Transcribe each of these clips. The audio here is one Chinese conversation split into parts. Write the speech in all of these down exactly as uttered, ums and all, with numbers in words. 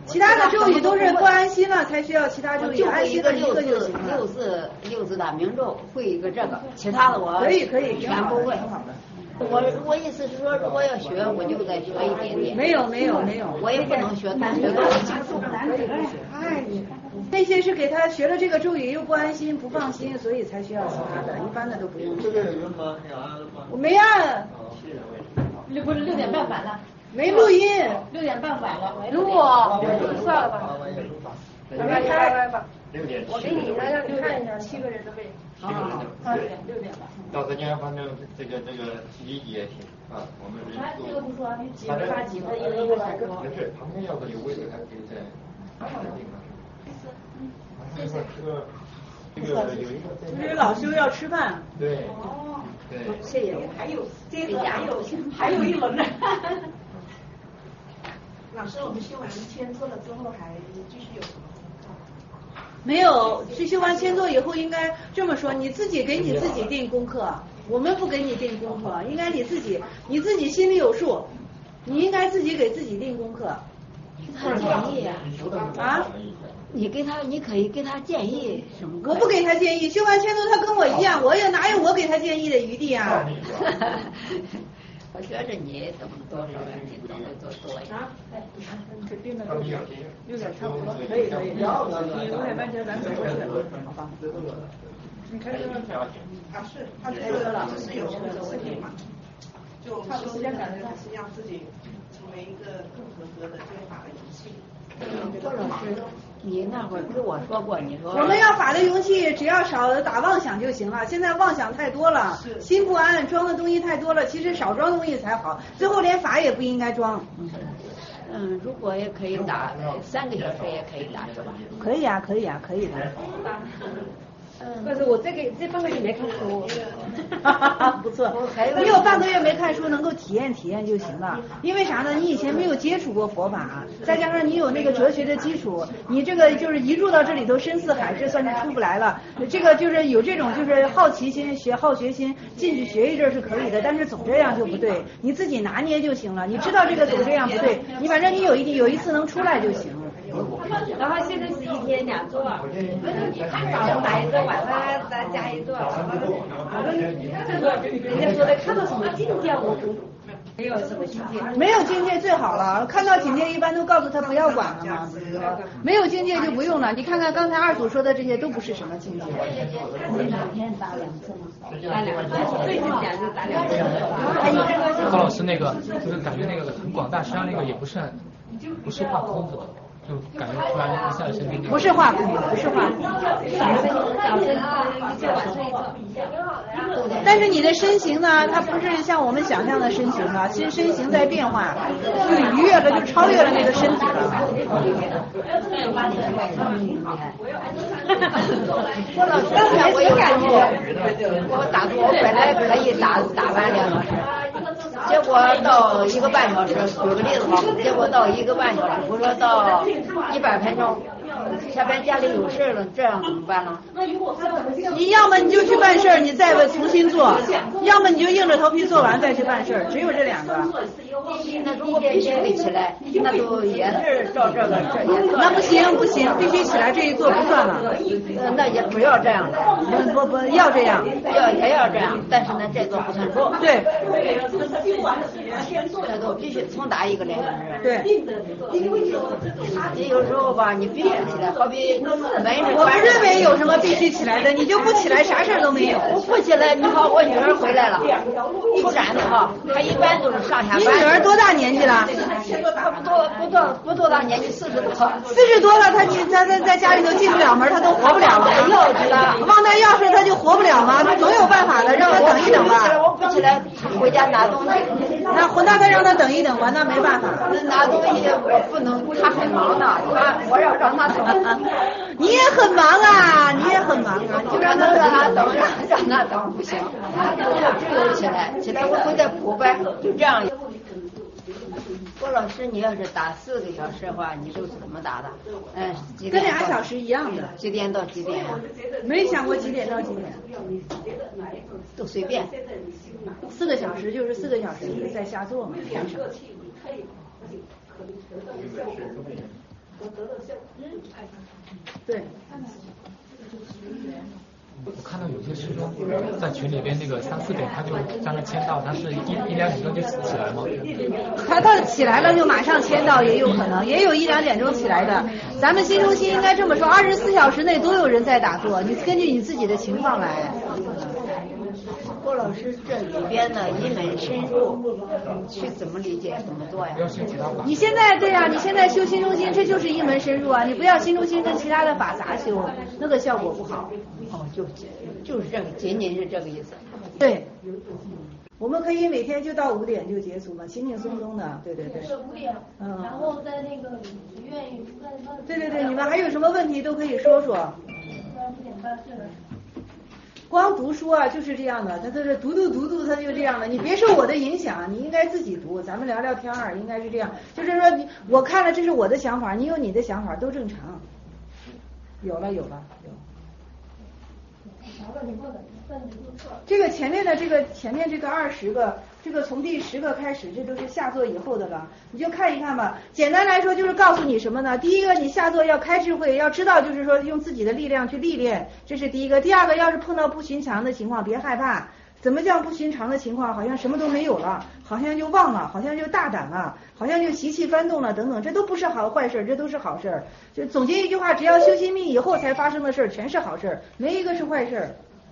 其他的咒语都是不安心了才需要其他咒语，安心了一个就行了。 六字六字大明咒会一个这个，其他的我可以可以全不会。我我意思是说，如果要学，我就再学一点点。 没有没有没有， 我也不能学多学多哎，那些是给他学了这个咒语又不安心不放心，所以才需要其他的，一般的都不用。 这个有用吗？ 我没按。 六不是六点半反了。 没录音。 六点半反了。 录。 算了吧。 来开来吧。 六点。 我给你来让你看一下七个人的位。 七个人的。 对，六点吧。 到时间反正这个这个理解也行啊，我们人这个不说，你几个发几个，一人一个来说。 没事，旁边要是有位置还可以再安排地方。这个这个这个有一个。 就是老修要吃饭。 对。 哦。 对。 谢谢。还有这个还有还有一轮呢。 老师，我们修完签字了之后还继续有什么功课？ 没有，去修完签座以后应该这么说，你自己给你自己定功课，我们不给你定功课，应该你自己你自己心里有数，你应该自己给自己定功课。 他建议呀。 啊？ 你给他，你可以给他建议什么？ 我不给他建议，修完签座他跟我一样，我也哪有我给他建议的余地啊？ 我觉着你怎么多少人你能够做多一点。 啊，哎， 这定的六点，六点差不多，可以可以。你五点半前咱走过去，好吧？你开车了？ 啊是，他这个老师是有这个事情嘛？就我们修时间感觉是让自己成为一个更合格的这个法的仪器。 郭老师，你那会儿跟我说过，你说我们要法的容器，只要少打妄想就行了。现在妄想太多了，心不安，装的东西太多了。其实少装东西才好，最后连法也不应该装。 嗯，如果也可以打三个小时也可以打是吧？ 可以啊，可以啊，可以的。 嗯，但是我这个这半个月没看书， 不错。你有半个月没看书，能够体验体验就行了。因为啥呢？你以前没有接触过佛法，再加上你有那个哲学的基础，你这个就是一入到这里头深似海，这算是出不来了。这个就是有这种就是好奇心、学好学心，进去学一阵是可以的，但是总这样就不对，你自己拿捏就行了。你知道这个总这样不对，你反正你有一有一次能出来就行了。 然后现在是一天两座，早上来一座，晚上再加一座。人家说的看到什么境界，我没有什么境界。 没有境界最好了，看到境界一般都告诉他不要管了嘛。没有境界就不用了。你看看刚才二组说的这些都不是什么境界。 每天打两次吗？ 打两次，最近讲就打两次。 何老师那个就是感觉那个很广大，实际上那个也不是不是画空子的。就感觉突然一下身体不是画空，不是画空。但是你的身形呢，它不是像我们想象的身形啊，其实身形在变化，就逾越了，就超越了那个身体了。 我老师，刚才我有感觉，我打坐，我本来可以打打完两小时。结果到一个半小时，举个例子吧，结果到一个半小时，我说到一百分钟，下边家里有事了，这样怎么办呢？ 你要么你就去办事儿，你再重新做；要么你就硬着头皮做完再去办事儿，只有这两个。 那如果必须得起来，那就也是照这个这也算。 那不行不行，必须起来这一做不算了。 呃，那也不要这样的。 不不不要这样， 要也要这样，但是呢，这做不算数。 对。 这都必须重打一个两小时。 对。 你有时候吧，你必须起来，好比没人。 我不认为有什么必须起来的，你就不起来，啥事儿都没有。 我不起来，你好，我女儿回来了，出展的哈，她一般都是上下班。 你女儿多大年纪了？ 她不多不多不多大年纪，四十多。 四十多了，她她在在家里头进不了门，她都活不了了。 钥匙了， 忘带钥匙，她就活不了吗？她总有办法的，让她等一等吧。 我不起来，回家拿东西。 那那她让她等一等吧，那没办法。 拿东西我不能，她很忙的，她我要让她等。 你也很忙啊，你也很忙啊， 就让她让她等，让让她等不行，只有起来，起来我会再补呗，就这样。郭老师，你要是打四个小时的话，你都是怎么打的？嗯， 跟俩小时一样的。 几点到几点啊？ 没想过几点到几点， 都随便。 四个小时就是四个小时在下坐嘛。 对。 我看到有些师兄在群里边那个三四点他就在那签到，他是一一两点钟就起来吗？ 他他起来了就马上签到也有可能，也有一两点钟起来的。咱们新中心应该这么说，二十四小时内都有人在打坐，你根据你自己的情况来。 郭老师这里边的一门深入，去怎么理解怎么做呀？ 你现在对呀、啊，你现在修新中心，这就是一门深入啊！你不要新中心跟其他的法杂修，那个效果不好。 哦，就就是这个，仅仅是这个意思。 对，我们可以每天就到五点就结束嘛，轻轻松松的，对对对。 是五点，嗯，然后在那个医院， 对对对，你们还有什么问题都可以说说。 五点半是的。 光读书啊就是这样的，他就是读读读读，他就这样的。你别受我的影响，你应该自己读。咱们聊聊天儿，应该是这样。就是说你，我看了这是我的想法，你有你的想法，都正常。有了有了有。这个前面的这个前面这个二十个，这个从第十个开始，这都是下座以后的了。你就看一看吧。简单来说就是告诉你什么呢？第一个，你下座要开智慧，要知道就是说用自己的力量去历练，这是第一个。第二个，要是碰到不寻常的情况，别害怕。怎么叫不寻常的情况？好像什么都没有了，好像就忘了，好像就大胆了，好像就习气翻动了等等，这都不是好坏事，这都是好事。就总结一句话，只要修心密以后才发生的事全是好事，没一个是坏事。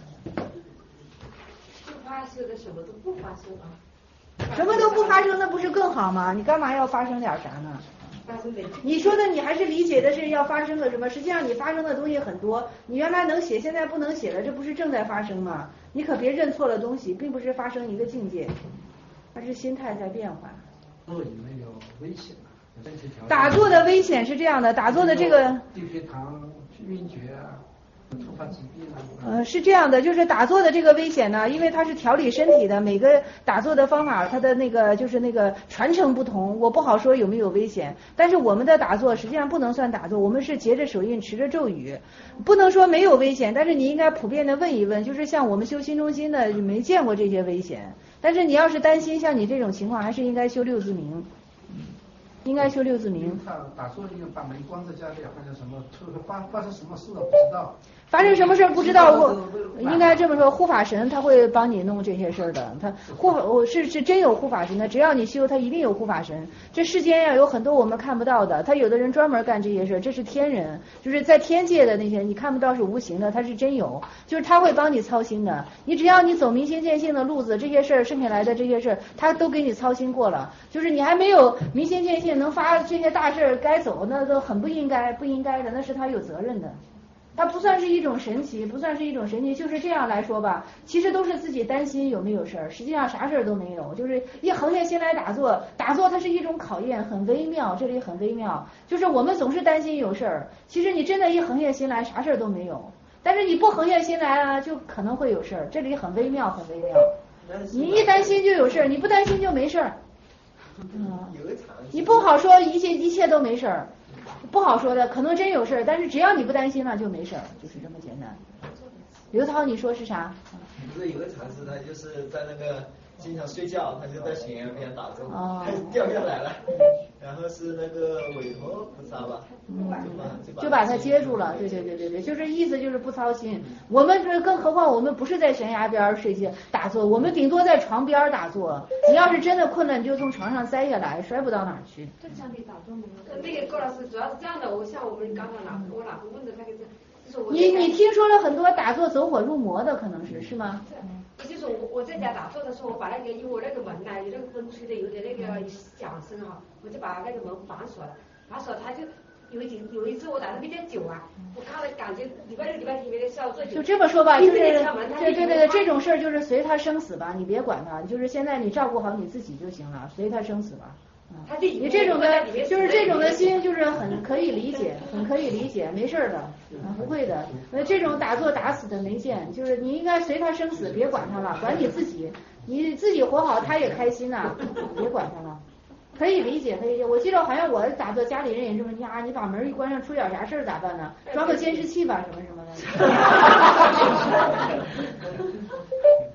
不发生的什么都不发生啊？ 什么都不发生，那不是更好吗？你干嘛要发生点啥呢？你说的你还是理解的是要发生个什么？实际上你发生的东西很多，你原来能写，现在不能写了，这不是正在发生吗？你可别认错了东西，并不是发生一个境界，它是心态在变化。 打坐有没有危险啊？ 打坐的危险是这样的，打坐的这个低血糖、晕厥啊。突发疾病啊？ 呃，是这样的，就是打坐的这个危险呢，因为它是调理身体的，每个打坐的方法，它的那个就是那个传承不同，我不好说有没有危险。但是我们的打坐实际上不能算打坐，我们是结着手印，持着咒语，不能说没有危险。但是你应该普遍的问一问，就是像我们修心中心的，没见过这些危险。但是你要是担心像你这种情况，还是应该修六字明。应该修六字明。 打坐应该把门关在家里，或者什么，发发生什么事了不知道。 发生什么事不知道，我应该这么说，护法神他会帮你弄这些事儿的。他护我是是真有护法神的，只要你修，他一定有护法神。这世间呀有很多我们看不到的，他有的人专门干这些事，这是天人，就是在天界的那些你看不到是无形的，他是真有，就是他会帮你操心的。你只要你走明心见性的路子，这些事儿剩下来的这些事儿，他都给你操心过了。就是你还没有明心见性，能发这些大事儿该走，那都很不应该，不应该的，那是他有责任的。它不算是一种神奇，不算是一种神奇，就是这样来说吧，其实都是自己担心有没有事儿，实际上啥事儿都没有，就是一横下心来打坐，打坐它是一种考验，很微妙，这里很微妙，就是我们总是担心有事儿，其实你真的一横下心来，啥事儿都没有，但是你不横下心来啊，就可能会有事儿，这里很微妙，很微妙，你一担心就有事儿，你不担心就没事儿，嗯，你不好说一切一切都没事儿。不好说的，可能真有事儿，但是只要你不担心了就没事儿，就是这么简单。刘涛，你说是啥？ 不是有个禅师，他就是在那个经常睡觉，他就在悬崖边打坐， 哦、 他掉下来了，然后是那个韦陀菩萨吧， 嗯， 就把就把他接住了，对对对对对，就是意思就是不操心。我们是更何况我们不是在悬崖边睡觉打坐，我们顶多在床边打坐。你要是真的困了，你就从床上栽下来，摔不到哪儿去。 正常的打坐没有。那个郭老师主要是这样的，我像我们刚刚老我老婆问的那个是。 你你听说了很多打坐走火入魔的，可能是是吗？ 就是我我在家打坐的时候，我把那个因为我那个门呢有那个风吹的有点那个响声哈，我就把那个门反锁了，反锁它就有一有一次我打的比较久啊，我看了感觉礼拜六礼拜天没得效做。 就这么说吧，就是对对对对，这种事儿就是随他生死吧，你别管他，就是现在你照顾好你自己就行了，随他生死吧。 他你这种的，就是这种的心，就是很可以理解，很可以理解，没事的，啊，不会的。呃，这种打坐打死的没见，就是你应该随他生死，别管他了，管你自己，你自己活好，他也开心呐、啊，别管他了。可以理解，可以理解。我记得好像我打坐，家里人也这么呀，你把门一关上，出点啥事儿咋办呢？装个监视器吧，什么什么的。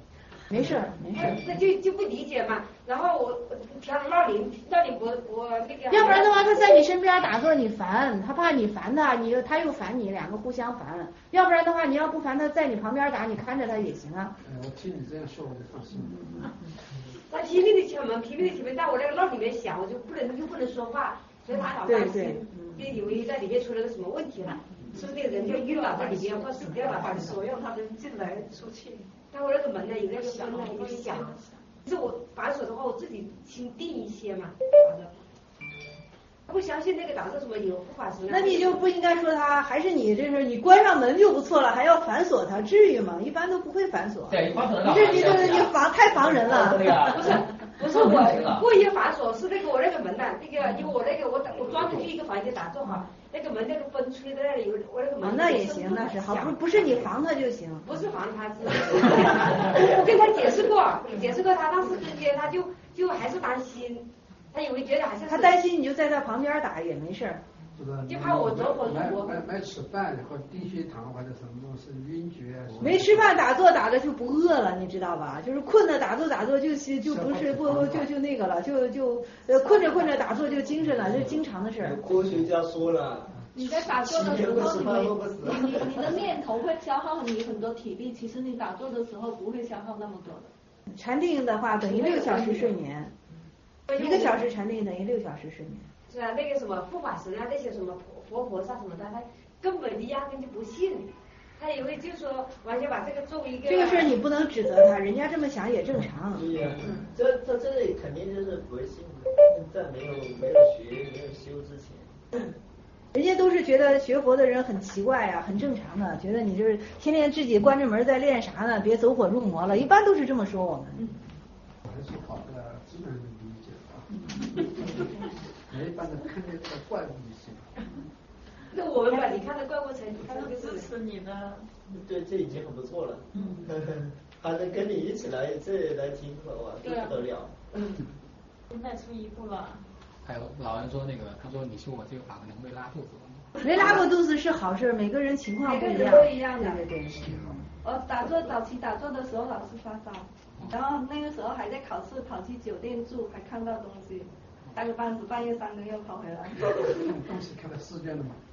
没事没事。 那就就不理解嘛。然后我调闹铃，闹铃我我那个。 要不然的话，他在你身边打坐，你烦，他怕你烦他，你他又烦你，两个互相烦。要不然的话，你要不烦他，在你旁边打，你看着他也行啊。 哎，我听你这样说，我就放心了。 他拼命的敲门，拼命的敲门，在我那个闹里面响，我就不能又不能说话，所以他好担心，就以为在里面出了个什么问题了，是不是那个人就晕倒在里面或死掉了？ 反锁让他们进来出去。 但我那个门呢，有那个风呢，有响。是我反锁的话，我自己心定一些嘛，好的。不相信那个打坐什么有护法神。 那你就不应该说他，还是你这是你关上门就不错了，还要反锁他，至于吗？一般都不会反锁。 对，反锁你这你这你防太防人了。 不是不是我故意反锁，是那个我那个门呐、啊，那个因为我那个我我装进去一个房间打坐哈，那个门那个风吹在那里有我那个门。 啊，那也行，那是好，不不是你防他就行。 不是防他，是我跟他解释过，解释过他，但是他就就还是担心。他以为觉得好像他担心你就在他旁边打也没事儿， 就怕我走火入魔。 没没吃饭或低血糖或者什么东西晕厥。 没吃饭打坐打的就不饿了，你知道吧？就是困的打坐打坐就是就不是不就就那个了，就就呃困着困着打坐就精神了，这是经常的事儿。 科学家说了。 你在打坐的时候，你你你的念头会消耗你很多体力，其实你打坐的时候不会消耗那么多的。 禅定的话等于六小时睡眠。一个小时禅定等于六小时睡眠。 是啊，那个什么护法神啊，那些什么活菩萨什么的，他根本就压根就不信，他以为就说完全把这个作为一个。 这个事儿你不能指责他，人家这么想也正常。 对呀、嗯，这这这里肯定就是不信的，在没有没有学没有修之前。 人家都是觉得学佛的人很奇怪啊，很正常的，觉得你就是天天自己关着门在练啥呢？别走火入魔了，一般都是这么说我们。 还是好的自然理解啊。一般的看见这个怪物就行。 那我们把你看的怪物才看到支持你的。 对，这已经很不错了。嗯。还能跟你一起来这来听课哇，这不得了。 嗯。现在出一步了。 还有老人说那个，他说你修我这个法可能会拉肚子。 没拉过肚子是好事，每个人情况不一样。 每个人都一样的。 对对对。 我打坐早期打坐的时候老是发烧，然后那个时候还在考试，跑去酒店住，还看到东西，待了半死半夜三更又跑回来。 东西看到试卷了吗？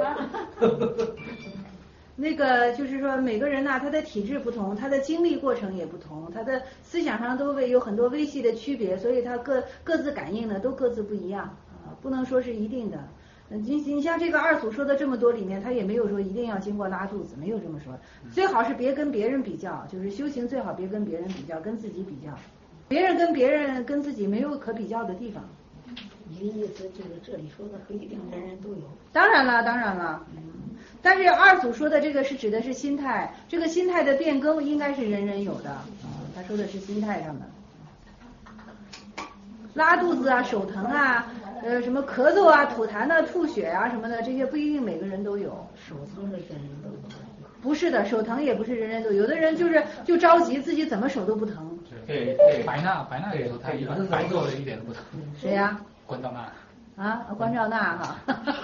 那个就是说每个人呐、啊，他的体质不同，他的经历过程也不同，他的思想上都有很多微细的区别，所以他各各自感应的都各自不一样啊，不能说是一定的。你你像这个二祖说的这么多里面，他也没有说一定要经过拉肚子，没有这么说。最好是别跟别人比较，就是修行最好别跟别人比较，跟自己比较。别人跟别人跟自己没有可比较的地方。 你的意思就是这里说的不一定人人都有。 当然了，当然了。嗯，但是二祖说的这个是指的是心态，这个心态的变更应该是人人有的。啊，他说的是心态上的。拉肚子啊，手疼啊。呃，什么咳嗽啊、吐痰啊、吐血啊什么的，这些不一定每个人都有。 手疼是人人都有。 不是的，手疼也不是人人都有，有的人就是就着急，自己怎么手都不疼。 对对，白娜白娜也说他一般白做的一点都不疼。 谁呀？ 关照娜。 啊，关照娜哈。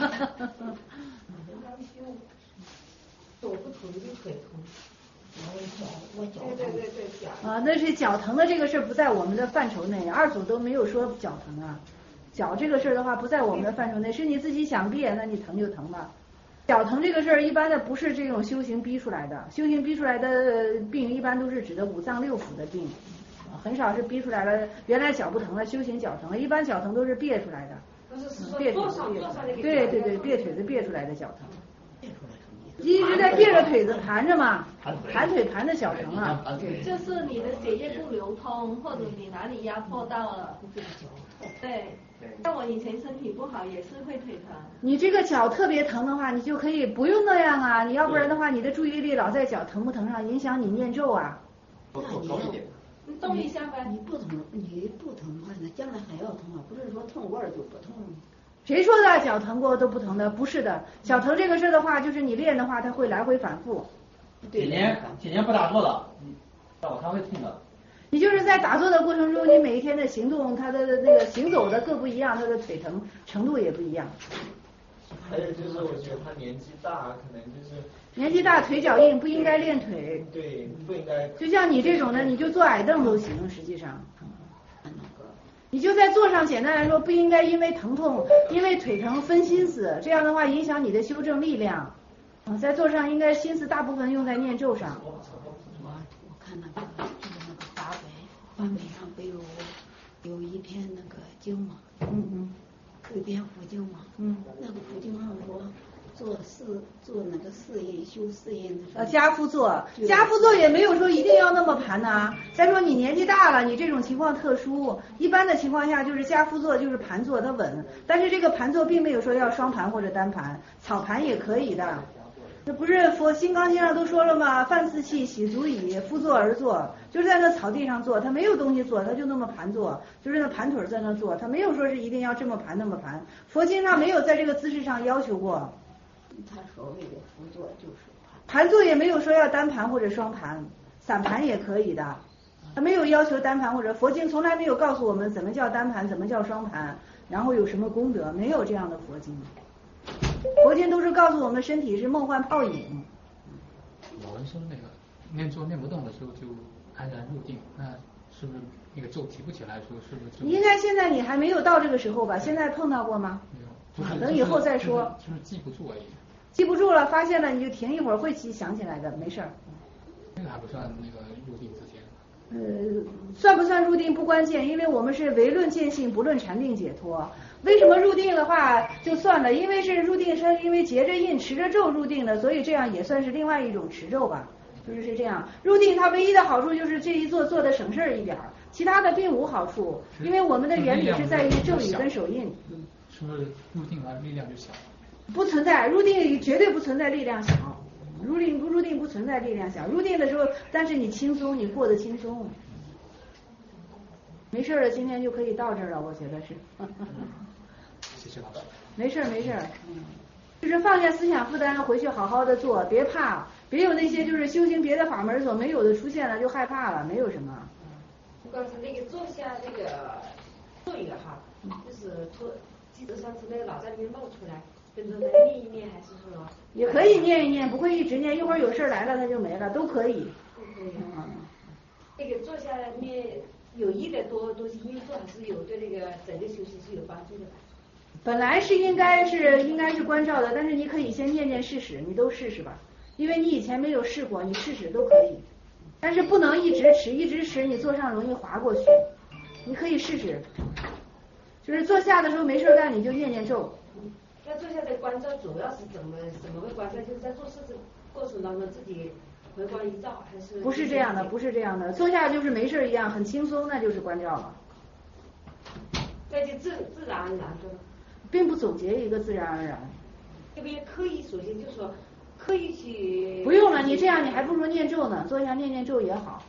手不疼就腿疼。我脚我脚对对对对脚。 啊，那是脚疼的这个事不在我们的范畴内，二祖都没有说脚疼啊。脚这个事儿的话不在我们的范畴内，是你自己想变，那你疼就疼吧。脚疼这个事儿一般的不是这种修行逼出来的，修行逼出来的病一般都是指的五脏六腑的病，很少是逼出来了原来脚不疼了修行脚疼了，一般脚疼都是憋出来的。憋腿子憋出来的。对对对，憋腿子憋出来的脚疼。一直在憋着腿子盘着嘛，盘腿盘的小疼啊。 就是你的血液不流通，或者你哪里压迫到了。对。像我以前身体不好也是会腿疼。 你这个脚特别疼的话，你就可以不用那样啊，你要不然的话，你的注意力老在脚疼不疼上，影响你念咒啊。 多高一点。 你动一下呗。 你不疼，你不疼的话，那将来还要疼啊，不是说痛过儿就不痛。 谁说的脚疼过都不疼的？不是的，脚疼这个事的话，就是你练的话，它会来回反复。 几年几年不打坐了，我它会痛的。 你就是在打坐的过程中，你每一天的行动，它的那个行走的各不一样，它的腿疼程度也不一样。 还有就是我觉得他年纪大，可能就是年纪大腿脚硬，不应该练腿。 对，不应该。 就像你这种的，你就坐矮凳都行，实际上。你就在坐上，简单来说，不应该因为疼痛、因为腿疼分心思，这样的话影响你的修正力量。啊，在坐上应该心思大部分用在念咒上。 我我看那个就是那个华为华为上不有有一篇那个经嘛， 嗯嗯， 有一篇佛经嘛， 嗯， 那个佛经上说做四做那个四印修四印的时候， 呃，家夫坐，家夫坐也没有说一定要那么盘呐。再说你年纪大了，你这种情况特殊，一般的情况下就是家夫坐就是盘坐，它稳。但是这个盘坐并没有说要双盘或者单盘，草盘也可以的。这不是佛《金刚经》上都说了吗？饭四气，洗足矣，夫坐而坐，就是在那草地上坐，他没有东西坐，他就那么盘坐，就是那盘腿在那坐，他没有说是一定要这么盘那么盘。佛经上没有在这个姿势上要求过。 他所谓的辅坐就是盘坐也没有说要单盘或者双盘，散盘也可以的，他没有要求单盘或者佛经从来没有告诉我们怎么叫单盘，怎么叫双盘，然后有什么功德，没有这样的佛经。佛经都是告诉我们身体是梦幻泡影。 有人说那个念咒念不动的时候就安然入定，那是不是那个咒提不起来的时候是不是就？ 应该现在你还没有到这个时候吧？现在碰到过吗？ 没有。就是等以后再说。 就是记不住而已。 记不住了，发现了你就停一会儿，会起想起来的，没事儿。 那个还不算那个入定之前。 呃，算不算入定不关键，因为我们是唯论见性，不论禅定解脱。为什么入定的话就算了？因为是入定是因为结着印持着咒入定的，所以这样也算是另外一种持咒吧。就是是这样，入定它唯一的好处就是这一做做的省事儿一点儿，其他的并无好处，因为我们的原理是在于咒语跟手印。 是不是入定完力量就小？ 不存在，入定绝对不存在力量小，入定不入定不存在力量小，入定的时候，但是你轻松，你过得轻松，没事了，今天就可以到这儿了，我觉得是。 谢谢老师。 没事没事，就是放下思想负担，回去好好的做，别怕，别有那些就是修行别的法门所没有的出现了就害怕了，没有什么。 我刚才那个坐下那个咒语哈，就是托。记得上次那个脑在里面冒出来，跟着来念一念，还是说？ 也可以念一念，不会一直念，一会儿有事来了它就没了，都可以。 都可以。嗯。那个坐下面有益的多多些因素，还是有对那个整个修行是有帮助的。 本来是应该是应该是关照的，但是你可以先念念试试，你都试试吧，因为你以前没有试过，你试试都可以。但是不能一直持，一直持你坐上容易滑过去，你可以试试。就是坐下的时候没事干，你就念念咒。 那坐下的关照主要是怎么怎么个关照？就是在做事的过程当中自己回光一照，还是？ 不是这样的，不是这样的。坐下就是没事一样，很轻松，那就是关照了。 那就自自然而然的。 并不总结一个自然而然。 这边刻意，首先就是说刻意去。 不用了，你这样你还不如念咒呢，坐下念念咒也好。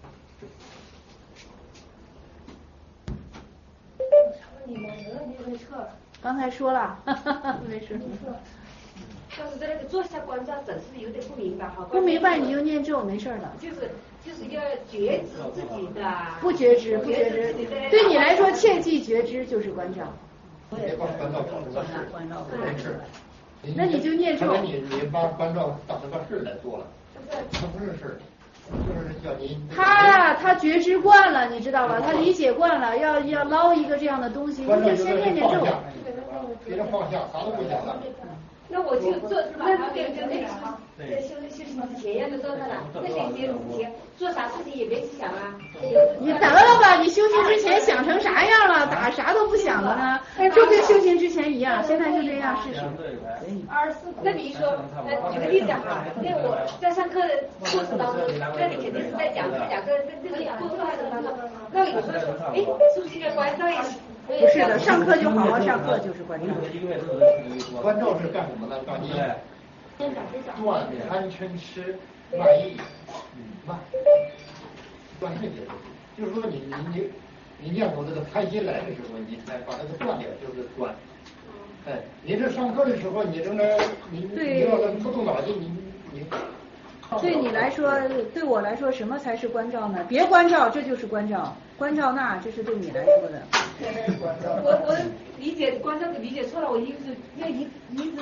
你们没没错。 刚才说了，没事。 但是在那个坐下关照，总是有点不明白哈。 不明白你就念咒，没事的。 就是就是要觉知自己的。 不觉知，不觉知。对你来说，切记觉知就是关照。 别把关照当成个事，关照没事。 那你就念咒。 你你把关照当成个事来做了，它不是事。就是叫你他呀，他觉知惯了，你知道吧？他理解惯了，要要捞一个这样的东西，你就先念念咒。 别人放下，啥都不想了。 那我就做，那跟跟那个在修修行之前一样的状态了。那修行之前做啥事情也别去想啊。 你得了吧，你修行之前想成啥样了？咋啥都不想了呢？就跟修行之前一样，现在就这样试试。 那比如说，呃，举个例子哈，那我在上课的过程当中，那你肯定是在讲讲课，那那个过程当中，那有时候，哎，是不是应该关照一下？ 不是的，上课就好好上课，就是关照。 关照是干什么呢？让你断贪嗔痴慢意，慢，断这些东西。就是说你你你你念口这个贪心来的时候，你才把这个断掉，就是断。哎，你这上课的时候，你正在你你要是不动脑筋，你你。 对你来说，对我来说，什么才是关照呢？别关照，这就是关照。关照那，这是对你来说的。 我我理解关照的理解错了，我意思要一一直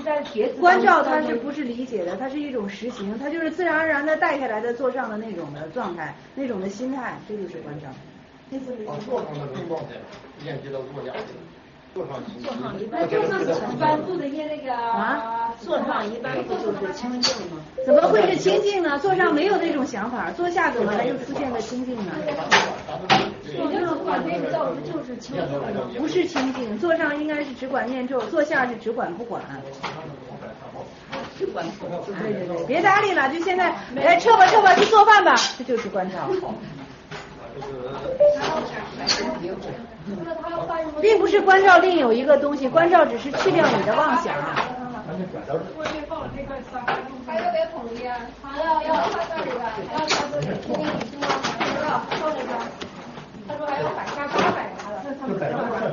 在学子。 关照它是不是理解的？它是一种实行，它就是自然而然的带下来的坐上的那种的状态，那种的心态，这就是关照。 把坐上那种状态链接到坐下。坐上坐上一那坐上一般不人家那个啊， 坐上一般不就是清净吗？ 怎么会是清净呢？坐上没有那种想法，坐下怎么还又出现了清净呢？ 你这个管念咒不就是清净吗？ 不是清净，坐上应该是只管念咒，坐下是只管不管。 只管不管。 对对对，别搭理了，就现在来撤吧撤吧，去做饭吧，这就是关照。并不是关照另有一个东西，关照只是去掉你的妄想。 还要不要统一啊？还要要放这里吧，还要放这里，听听你听吗？要放这个。他说还要百加八百的。